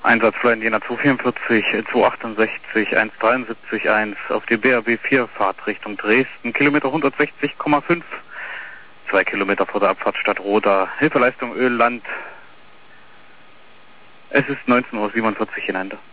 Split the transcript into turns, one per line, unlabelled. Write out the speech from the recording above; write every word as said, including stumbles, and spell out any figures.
Einsatzflight Jena zwei vierundvierzig, zwei achtundsechzig, eins dreiundsiebzig, eins auf die B R B vier Fahrt Richtung Dresden, Kilometer hundertsechzig Komma fünf, zwei Kilometer vor der Abfahrt Stadt Roda, Hilfeleistung Ölland. Es ist neunzehn Uhr siebenundvierzig in Ende.